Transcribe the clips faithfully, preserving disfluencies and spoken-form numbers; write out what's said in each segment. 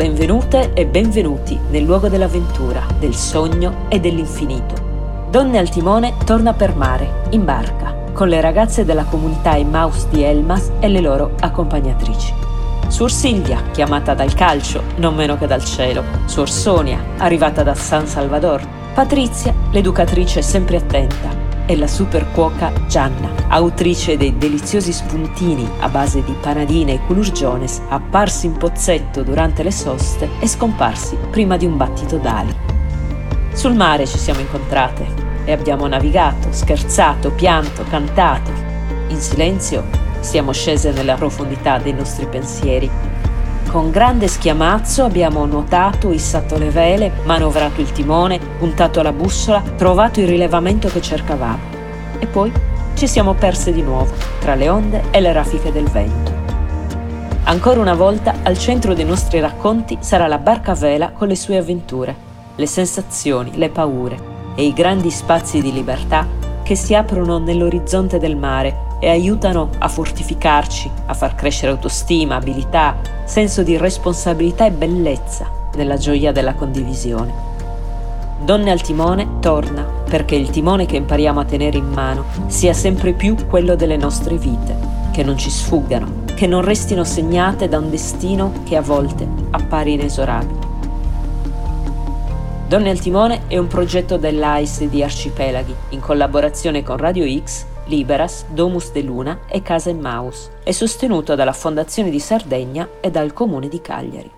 Benvenute e benvenuti nel luogo dell'avventura, del sogno e dell'infinito. Donne al timone torna per mare, in barca, con le ragazze della comunità Emmaus di Elmas e le loro accompagnatrici. Suor Silvia, chiamata dal calcio, non meno che dal cielo. Suor Sonia, arrivata da San Salvador. Patrizia, l'educatrice sempre attenta. E la super cuoca Gianna, autrice dei deliziosi spuntini a base di panadine e culurgiones, apparsi in pozzetto durante le soste e scomparsi prima di un battito d'ali. Sul mare ci siamo incontrate e abbiamo navigato, scherzato, pianto, cantato. In silenzio siamo scese nella profondità dei nostri pensieri. Con grande schiamazzo abbiamo nuotato, issato le vele, manovrato il timone, puntato la bussola, trovato il rilevamento che cercavamo. E poi ci siamo perse di nuovo, tra le onde e le raffiche del vento. Ancora una volta, al centro dei nostri racconti sarà la barca a vela con le sue avventure, le sensazioni, le paure e i grandi spazi di libertà che si aprono nell'orizzonte del mare e aiutano a fortificarci, a far crescere autostima, abilità, senso di responsabilità e bellezza nella gioia della condivisione. Donne al timone torna perché il timone che impariamo a tenere in mano sia sempre più quello delle nostre vite, che non ci sfuggano, che non restino segnate da un destino che a volte appare inesorabile. Donne al timone è un progetto dell'A I S di Arcipelaghi in collaborazione con Radio X, Liberas, Domus de Luna e Casa Emmaus. È sostenuto dalla Fondazione di Sardegna e dal Comune di Cagliari.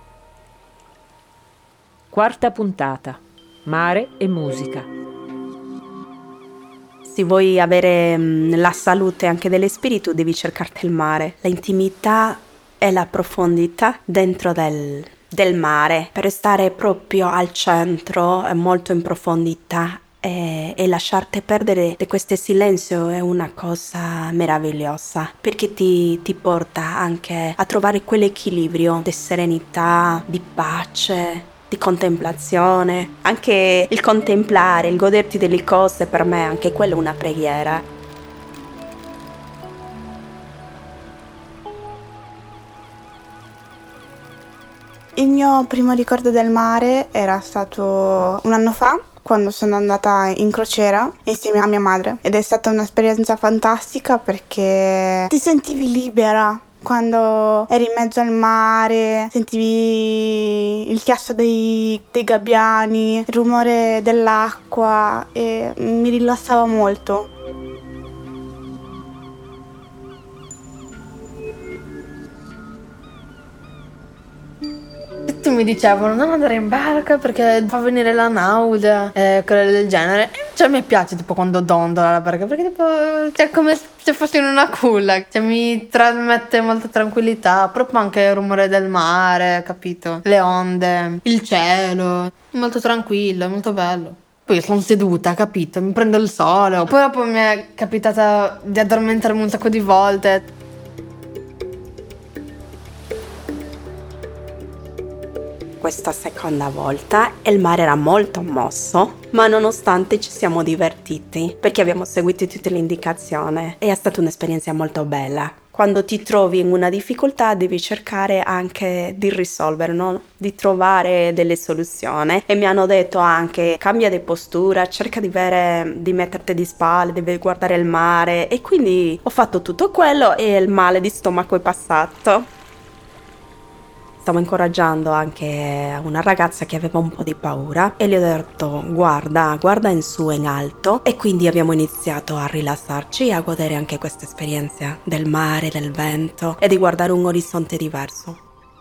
Quarta puntata. Mare e musica. Se vuoi avere mh, la salute anche dello spirito, devi cercarti il mare, l'intimità e la profondità dentro del, del mare, per stare proprio al centro e molto in profondità. E, e lasciarti perdere di questo silenzio è una cosa meravigliosa, perché ti, ti porta anche a trovare quell'equilibrio di serenità, di pace, di contemplazione. Anche il contemplare, il goderti delle cose, per me anche quello è una preghiera. Il mio primo ricordo del mare era stato un anno fa, quando sono andata in crociera insieme a mia madre, ed è stata un'esperienza fantastica perché ti sentivi libera quando eri in mezzo al mare, sentivi il chiasso dei, dei gabbiani, il rumore dell'acqua e mi rilassava molto. Tutti mi dicevano non andare in barca perché fa venire la nausea e cose del genere. E cioè mi piace tipo quando dondola la barca, perché tipo cioè come se fossi in una culla, cioè mi trasmette molta tranquillità, proprio anche il rumore del mare, capito? Le onde, il cielo, molto tranquillo, molto bello. Poi sono seduta, capito? Mi prendo il sole. Poi dopo mi è capitata di addormentarmi un sacco di volte. Questa seconda volta il mare era molto mosso, ma nonostante ci siamo divertiti perché abbiamo seguito tutte le indicazioni e è stata un'esperienza molto bella. Quando ti trovi in una difficoltà devi cercare anche di risolvere, no? Di trovare delle soluzioni, e mi hanno detto anche cambia di postura, cerca di, avere, di metterti di spalle, devi guardare il mare, e quindi ho fatto tutto quello e il male di stomaco è passato. Stavo incoraggiando anche una ragazza che aveva un po' di paura e le ho detto guarda, guarda in su e in alto, e quindi abbiamo iniziato a rilassarci e a godere anche questa esperienza del mare, del vento e di guardare un orizzonte diverso.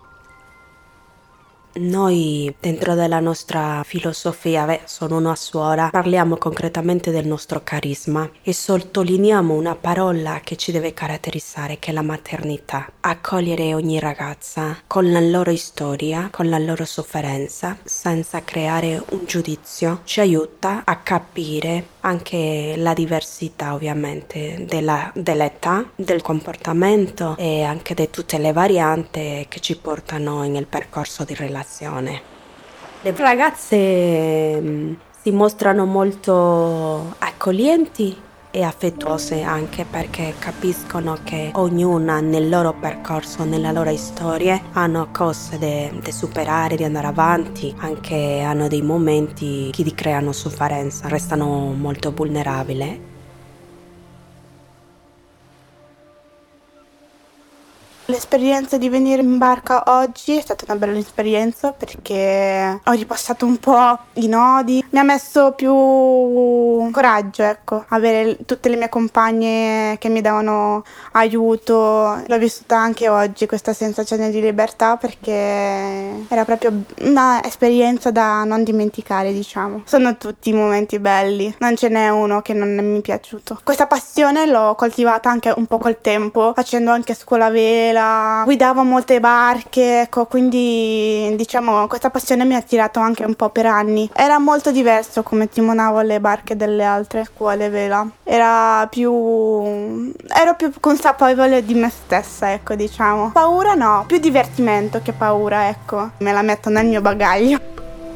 Noi dentro della nostra filosofia, beh, sono una suora, parliamo concretamente del nostro carisma e sottolineiamo una parola che ci deve caratterizzare, che è la maternità. Accogliere ogni ragazza con la loro storia, con la loro sofferenza, senza creare un giudizio, ci aiuta a capire anche la diversità ovviamente della, dell'età, del comportamento e anche di tutte le varianti che ci portano nel percorso di relazione. Le ragazze mh, si mostrano molto accoglienti e affettuose, anche perché capiscono che ognuna nel loro percorso, nella loro storia, hanno cose da superare, di andare avanti, anche hanno dei momenti che ti creano sofferenza, restano molto vulnerabili. L'esperienza di venire in barca oggi è stata una bella esperienza perché ho ripassato un po' i nodi, mi ha messo più coraggio, ecco, avere tutte le mie compagne che mi davano aiuto. L'ho vissuta anche oggi questa sensazione di libertà perché era proprio una esperienza da non dimenticare, diciamo. Sono tutti momenti belli, non ce n'è uno che non mi è piaciuto. Questa passione l'ho coltivata anche un po' col tempo, facendo anche scuola vela, guidavo molte barche, ecco, quindi diciamo questa passione mi ha tirato anche un po' per anni. Era molto diverso come timonavo le barche delle altre scuole vela, era più ero più consapevole di me stessa, ecco, diciamo. Paura no, più divertimento che paura, ecco, me la metto nel mio bagaglio.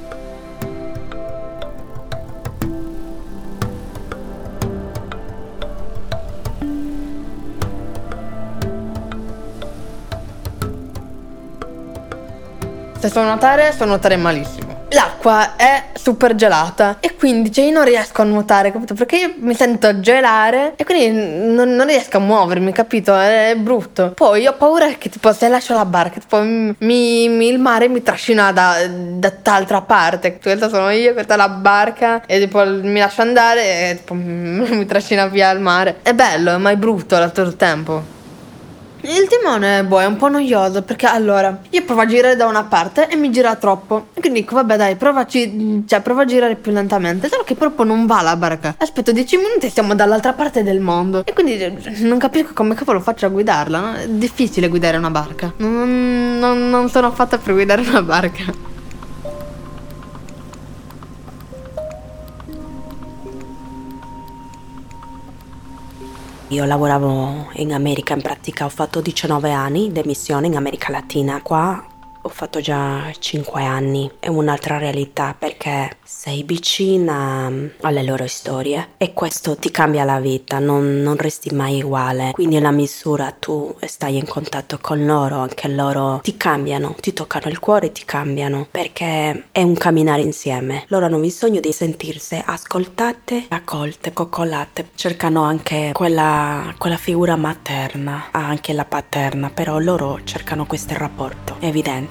Se so nuotare, so nuotare malissimo. L'acqua è super gelata e quindi cioè io non riesco a nuotare, capito? Perché io mi sento gelare e quindi non, non riesco a muovermi, capito? È brutto. Poi ho paura che tipo se lascio la barca, tipo mi, mi, il mare mi trascina da, da t'altra parte. Questa sono io, questa è la barca e tipo mi lascio andare e tipo mi trascina via il mare. È bello, ma è brutto allo stesso tempo. Il timone boh, è un po' noioso perché allora io provo a girare da una parte e mi gira troppo e quindi dico vabbè dai provaci, cioè provo a girare più lentamente, solo che proprio non va la barca. Aspetto dieci minuti e siamo dall'altra parte del mondo e quindi non capisco come cavolo faccio a guidarla, no? È difficile guidare una barca, non, non, non sono fatta per guidare una barca. Io lavoravo in America, in pratica ho fatto diciannove anni di missione in America Latina. Qua ho fatto già cinque anni, è un'altra realtà perché sei vicina alle loro storie e questo ti cambia la vita, non, non resti mai uguale. Quindi nella misura tu stai in contatto con loro, anche loro ti cambiano, ti toccano il cuore, ti cambiano perché è un camminare insieme. Loro hanno bisogno di sentirsi ascoltate, accolte, coccolate. Cercano anche quella, quella figura materna, anche la paterna, però loro cercano questo rapporto, è evidente.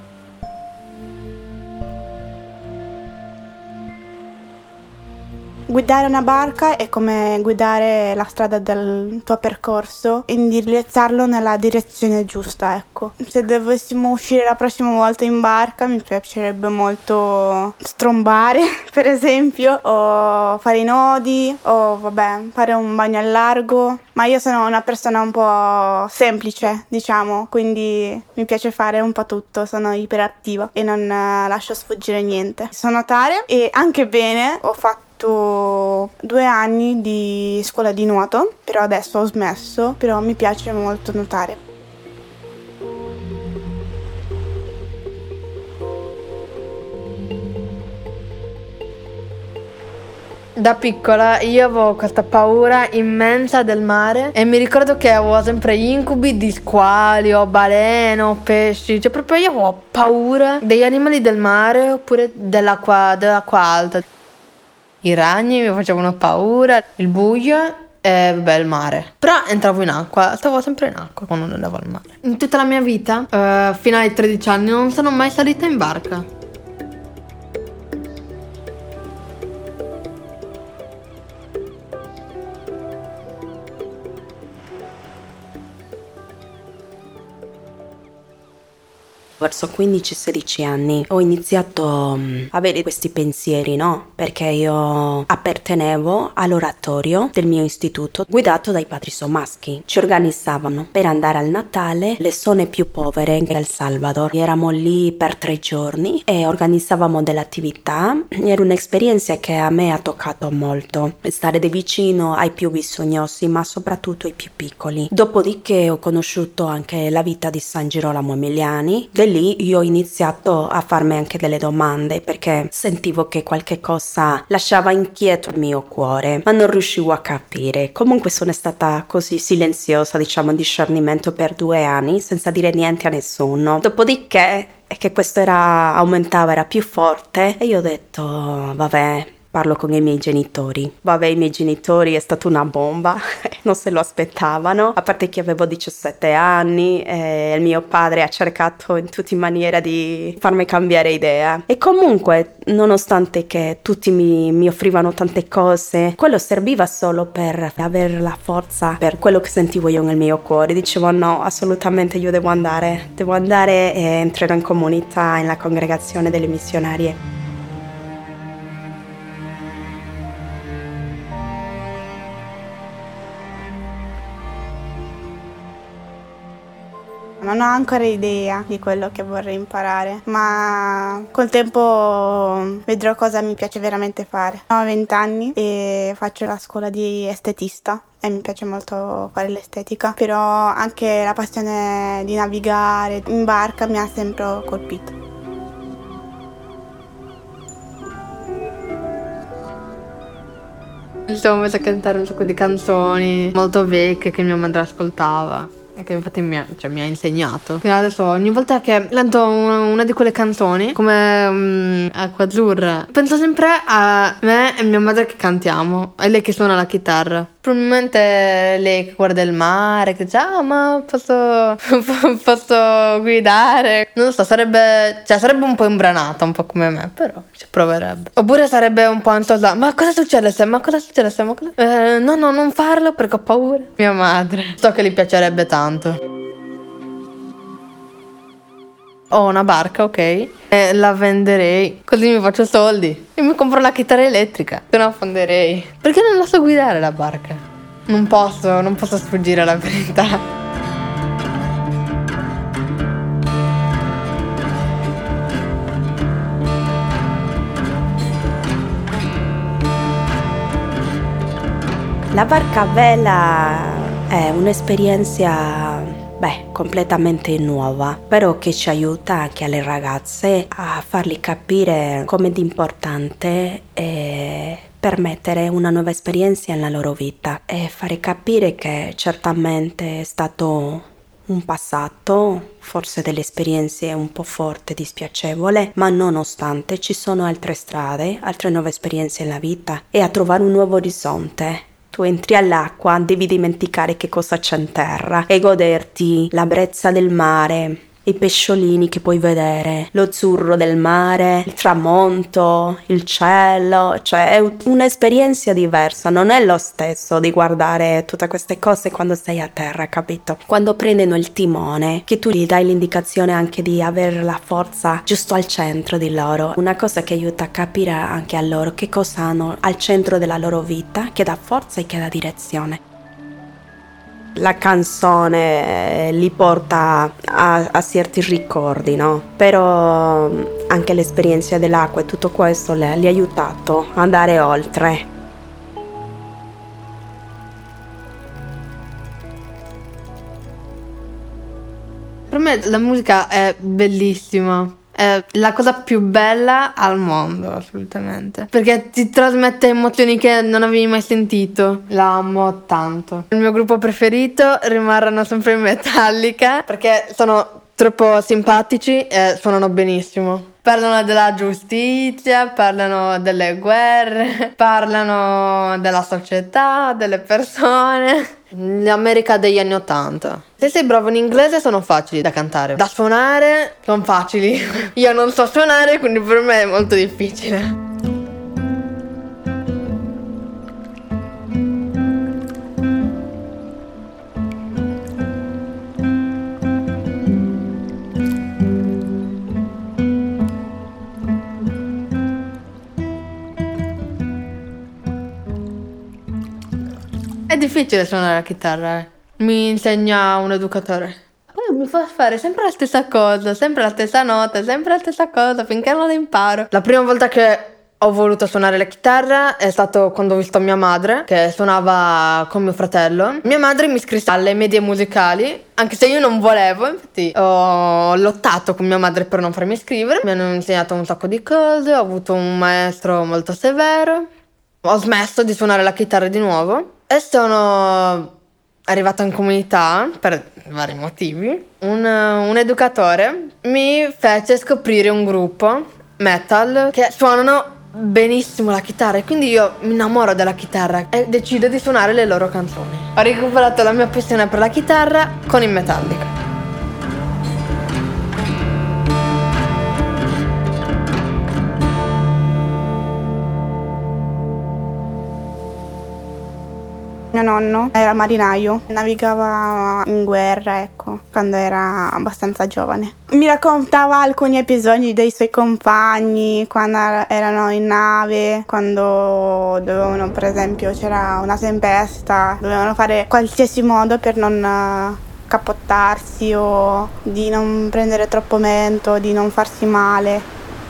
Guidare una barca è come guidare la strada del tuo percorso, indirizzarlo nella direzione giusta, ecco. Se dovessimo uscire la prossima volta in barca mi piacerebbe molto strombare, per esempio, o fare i nodi, o vabbè, fare un bagno al largo. Ma io sono una persona un po' semplice, diciamo, quindi mi piace fare un po' tutto, sono iperattiva e non uh, lascio sfuggire niente. So nuotare e anche bene, ho fatto due anni di scuola di nuoto, però adesso ho smesso, però mi piace molto nuotare. Da piccola io avevo questa paura immensa del mare e mi ricordo che avevo sempre incubi di squali o balene o pesci, cioè proprio io avevo paura degli animali del mare oppure dell'acqua, dell'acqua alta. I ragni mi facevano paura, il buio e vabbè il mare. Però entravo in acqua, stavo sempre in acqua quando andavo al mare. In tutta la mia vita, eh, fino ai tredici anni, non sono mai salita in barca. Verso quindici sedici anni ho iniziato a avere questi pensieri, no? Perché io appartenevo all'oratorio del mio istituto guidato dai padri sommaschi. Ci organizzavano per andare al Natale le zone più povere in El Salvador. Eravamo lì per tre giorni e organizzavamo delle attività. Era un'esperienza che a me ha toccato molto. Stare di vicino ai più bisognosi, ma soprattutto ai più piccoli. Dopodiché ho conosciuto anche la vita di San Girolamo Emiliani, del lì io ho iniziato a farmi anche delle domande, perché sentivo che qualche cosa lasciava inquieto il mio cuore, ma non riuscivo a capire. Comunque sono stata così silenziosa, diciamo, in discernimento per due anni senza dire niente a nessuno. Dopodiché è che questo era aumentava, era più forte, e io ho detto vabbè, parlo con i miei genitori. Vabbè, i miei genitori è stata una bomba, non se lo aspettavano, a parte che avevo diciassette anni e il mio padre ha cercato in tutti maniera di farmi cambiare idea. E comunque, nonostante che tutti mi, mi offrivano tante cose, quello serviva solo per avere la forza per quello che sentivo io nel mio cuore. Dicevo no, assolutamente io devo andare, devo andare e entrerò in comunità, nella congregazione delle missionarie. Non ho ancora idea di quello che vorrei imparare, ma col tempo vedrò cosa mi piace veramente fare. Ho venti anni e faccio la scuola di estetista e mi piace molto fare l'estetica, però anche la passione di navigare in barca mi ha sempre colpito. Mi stavo messo a cantare un sacco di canzoni molto vecchie che mia madre ascoltava. Che infatti mi ha, cioè, mi ha insegnato. Quindi adesso ogni volta che canto una, una di quelle canzoni come um, Acqua Azzurra, penso sempre a me e mia madre che cantiamo, e lei che suona la chitarra. Probabilmente lei che guarda il mare, che dice ah ma posso posso guidare. Non lo so, sarebbe cioè sarebbe un po' imbranata, un po' come me, però ci proverebbe. Oppure sarebbe un po' ansiosa. Ma cosa succede se? Ma cosa succede se? Ma cosa... Eh, no no non farlo perché ho paura. Mia madre, so che gli piacerebbe tanto. Ho una barca, ok, e la venderei, così mi faccio soldi e mi compro la chitarra elettrica, se no fonderei. Perché non la so guidare la barca? Non posso, non posso sfuggire alla verità. La barca a vela è un'esperienza, beh, completamente nuova, però che ci aiuta anche alle ragazze a fargli capire come di importante è permettere una nuova esperienza nella loro vita e fare capire che certamente è stato un passato, forse delle esperienze un po' forti, dispiacevole, ma nonostante ci sono altre strade, altre nuove esperienze nella vita e a trovare un nuovo orizzonte. Tu entri all'acqua, devi dimenticare che cosa c'è in terra e goderti la brezza del mare, i pesciolini che puoi vedere, lo azzurro del mare, il tramonto, il cielo, cioè è un'esperienza diversa, non è lo stesso di guardare tutte queste cose quando sei a terra, capito? Quando prendono il timone, che tu gli dai l'indicazione anche di avere la forza giusto al centro di loro, una cosa che aiuta a capire anche a loro che cosa hanno al centro della loro vita, che dà forza e che dà direzione. La canzone li porta a, a certi ricordi, no? Però anche l'esperienza dell'acqua e tutto questo le, li ha aiutato ad andare oltre. Per me la musica è bellissima. È la cosa più bella al mondo, assolutamente. Perché ti trasmette emozioni che non avevi mai sentito. La amo tanto. Il mio gruppo preferito rimarranno sempre in Metallica, perché sono troppo simpatici e suonano benissimo. Parlano della giustizia, parlano delle guerre, parlano della società, delle persone. L'America degli anni ottanta. Se sei bravo in inglese sono facili da cantare. Da suonare sono facili. Io non so suonare, quindi per me è molto difficile. È difficile suonare la chitarra, eh. Mi insegna un educatore. Poi mi fa fare sempre la stessa cosa, sempre la stessa nota, sempre la stessa cosa, finché non la imparo. La prima volta che ho voluto suonare la chitarra è stato quando ho visto mia madre che suonava con mio fratello. Mia madre mi iscrisse alle medie musicali, anche se io non volevo, infatti ho lottato con mia madre per non farmi iscrivere. Mi hanno insegnato un sacco di cose, ho avuto un maestro molto severo, ho smesso di suonare la chitarra di nuovo e sono arrivata in comunità per vari motivi. Un, un educatore mi fece scoprire un gruppo metal che suonano benissimo la chitarra e quindi io mi innamoro della chitarra e decido di suonare le loro canzoni. Ho recuperato la mia passione per la chitarra con i Metallica. Mio nonno era marinaio, navigava in guerra, ecco, quando era abbastanza giovane. Mi raccontava alcuni episodi dei suoi compagni quando erano in nave, quando dovevano, per esempio, c'era una tempesta, dovevano fare qualsiasi modo per non cappottarsi o di non prendere troppo vento, di non farsi male.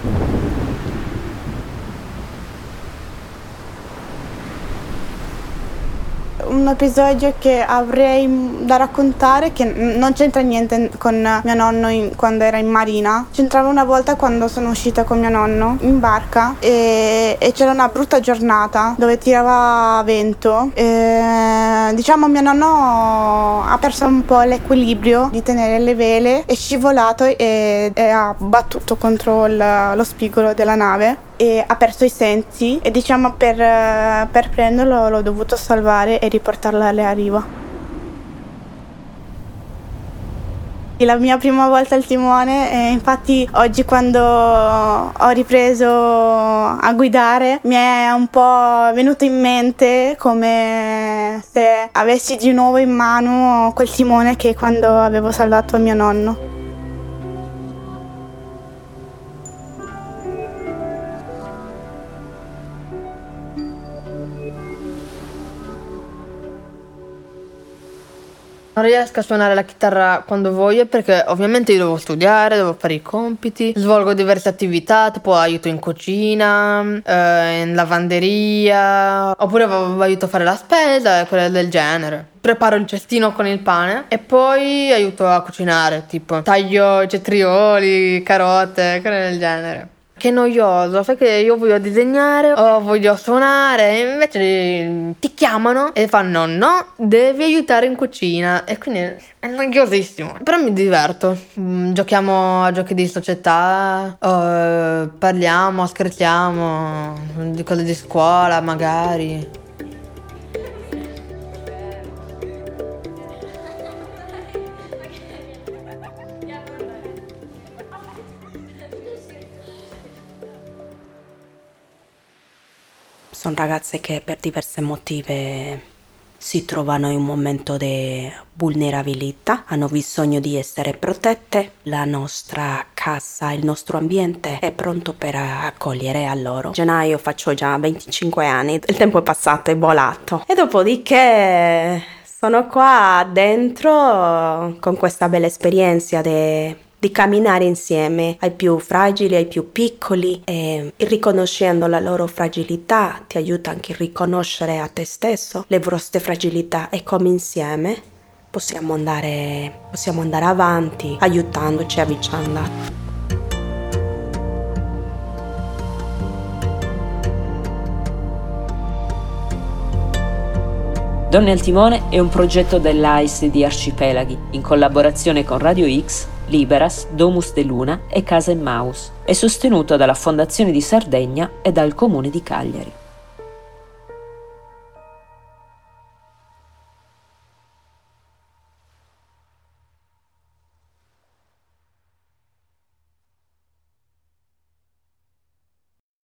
Un episodio che avrei da raccontare che non c'entra niente con mio nonno in, quando era in marina. C'entrava una volta quando sono uscita con mio nonno in barca e, e c'era una brutta giornata dove tirava vento e, diciamo mio nonno ha perso un po' l'equilibrio di tenere le vele, è scivolato e, e ha battuto contro il, lo spigolo della nave e ha perso i sensi e diciamo per, per prenderlo l'ho dovuto salvare e riportarlo alla riva. La mia prima volta al timone e infatti oggi quando ho ripreso a guidare mi è un po' venuto in mente come se avessi di nuovo in mano quel timone che quando avevo salvato mio nonno. Non riesco a suonare la chitarra quando voglio perché ovviamente io devo studiare, devo fare i compiti, svolgo diverse attività, tipo aiuto in cucina, eh, in lavanderia, oppure aiuto a fare la spesa e cose del genere. Preparo il cestino con il pane e poi aiuto a cucinare, tipo taglio i cetrioli, carote, cose del genere. Che noioso, perché io voglio disegnare o voglio suonare e invece ti chiamano e fanno no, devi aiutare in cucina e quindi è noiosissimo. Però mi diverto, mm, giochiamo a giochi di società, eh, parliamo, scherziamo di cose di scuola magari. Sono ragazze che per diverse motivi si trovano in un momento di vulnerabilità, hanno bisogno di essere protette, la nostra casa, il nostro ambiente è pronto per accogliere a loro. Gennaio faccio già venticinque anni, il tempo è passato, è volato e dopodiché sono qua dentro con questa bella esperienza di di camminare insieme ai più fragili, ai più piccoli e riconoscendo la loro fragilità ti aiuta anche a riconoscere a te stesso le vostre fragilità e come insieme possiamo andare, possiamo andare avanti aiutandoci a vicenda. Donne al Timone è un progetto dell'A I S di Arcipelaghi in collaborazione con Radio X, Liberas, Domus de Luna e Casa Emmaus. È sostenuto dalla Fondazione di Sardegna e dal Comune di Cagliari.